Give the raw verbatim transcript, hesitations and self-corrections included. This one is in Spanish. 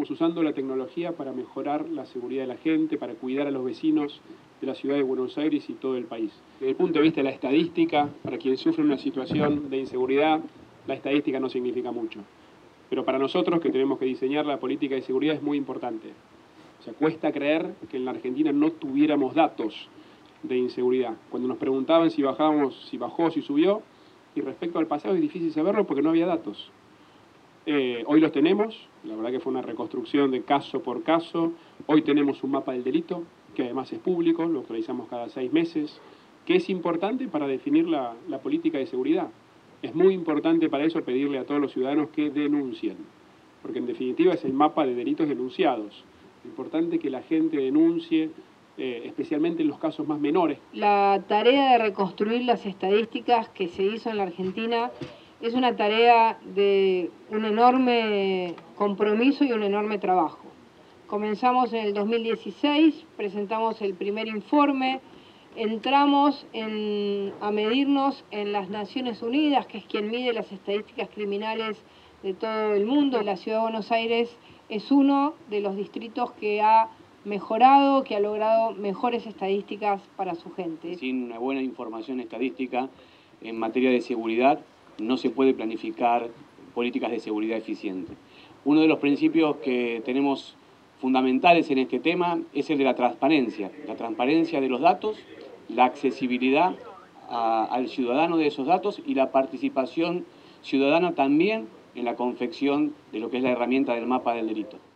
estamos usando la tecnología para mejorar la seguridad de la gente, para cuidar a los vecinos de la ciudad de Buenos Aires y todo el país. Desde el punto de vista de la estadística, para quien sufre una situación de inseguridad, la estadística no significa mucho. Pero para nosotros, que tenemos que diseñar la política de seguridad, es muy importante. O sea, cuesta creer que en la Argentina no tuviéramos datos de inseguridad. Cuando nos preguntaban si bajábamos, si bajó, si subió, y respecto al pasado es difícil saberlo porque no había datos. Eh, hoy los tenemos, la verdad que fue una reconstrucción de caso por caso. Hoy tenemos un mapa del delito, que además es público, lo actualizamos cada seis meses, que es importante para definir la, la política de seguridad. Es muy importante para eso pedirle a todos los ciudadanos que denuncien, porque en definitiva es el mapa de delitos denunciados. Es importante que la gente denuncie, eh, especialmente en los casos más menores. La tarea de reconstruir las estadísticas que se hizo en la Argentina es una tarea de un enorme compromiso y un enorme trabajo. Comenzamos en el dos mil dieciséis, presentamos el primer informe, entramos en, a medirnos en las Naciones Unidas, que es quien mide las estadísticas criminales de todo el mundo. La Ciudad de Buenos Aires es uno de los distritos que ha mejorado, que ha logrado mejores estadísticas para su gente. Sin una buena información estadística en materia de seguridad, no se puede planificar políticas de seguridad eficientes. Uno de los principios que tenemos fundamentales en este tema es el de la transparencia, la transparencia de los datos, la accesibilidad a, al ciudadano de esos datos y la participación ciudadana también en la confección de lo que es la herramienta del mapa del delito.